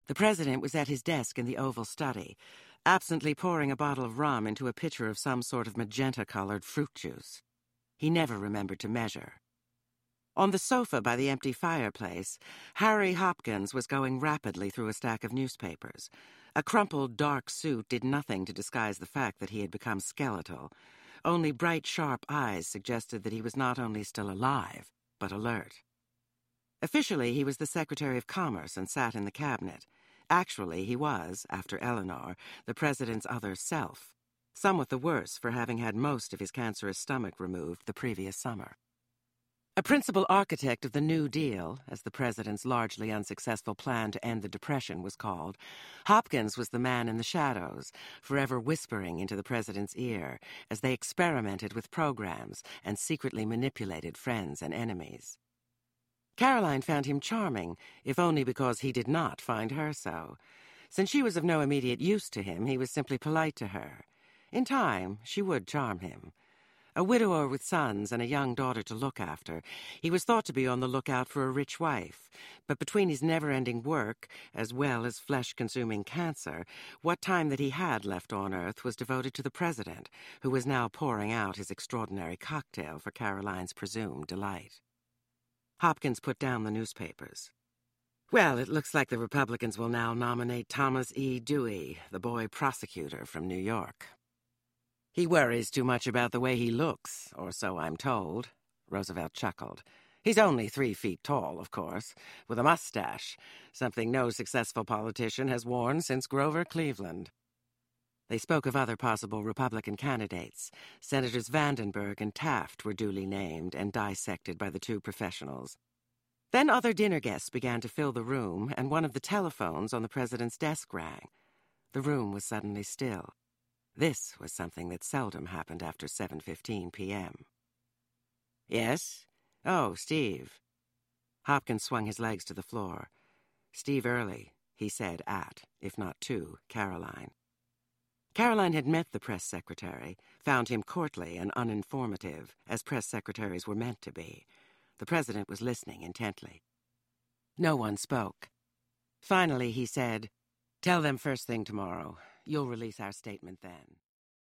The president was at his desk in the Oval Study, absently pouring a bottle of rum into a pitcher of some sort of magenta-colored fruit juice. He never remembered to measure. On the sofa by the empty fireplace, Harry Hopkins was going rapidly through a stack of newspapers. A crumpled, dark suit did nothing to disguise the fact that he had become skeletal. Only bright, sharp eyes suggested that he was not only still alive, but alert. Officially, he was the Secretary of Commerce and sat in the cabinet. Actually, he was, after Eleanor, the president's other self, somewhat the worse for having had most of his cancerous stomach removed the previous summer. A principal architect of the New Deal, as the president's largely unsuccessful plan to end the Depression was called, Hopkins was the man in the shadows, forever whispering into the president's ear as they experimented with programs and secretly manipulated friends and enemies. Caroline found him charming, if only because he did not find her so. Since she was of no immediate use to him, he was simply polite to her. In time, she would charm him. A widower with sons and a young daughter to look after, he was thought to be on the lookout for a rich wife. But between his never-ending work, as well as flesh-consuming cancer, what time that he had left on Earth was devoted to the president, who was now pouring out his extraordinary cocktail for Caroline's presumed delight. Hopkins put down the newspapers. Well, it looks like the Republicans will now nominate Thomas E. Dewey, the boy prosecutor from New York. He worries too much about the way he looks, or so I'm told, Roosevelt chuckled. He's only 3 feet tall, of course, with a mustache, something no successful politician has worn since Grover Cleveland. They spoke of other possible Republican candidates. Senators Vandenberg and Taft were duly named and dissected by the two professionals. Then other dinner guests began to fill the room, and one of the telephones on the president's desk rang. The room was suddenly still. This was something that seldom happened after 7:15 p.m. Yes? Oh, Steve. Hopkins swung his legs to the floor. Steve Early, he said if not to, Caroline. Caroline had met the press secretary, found him courtly and uninformative, as press secretaries were meant to be. The president was listening intently. No one spoke. Finally, he said, "Tell them first thing tomorrow. You'll release our statement then."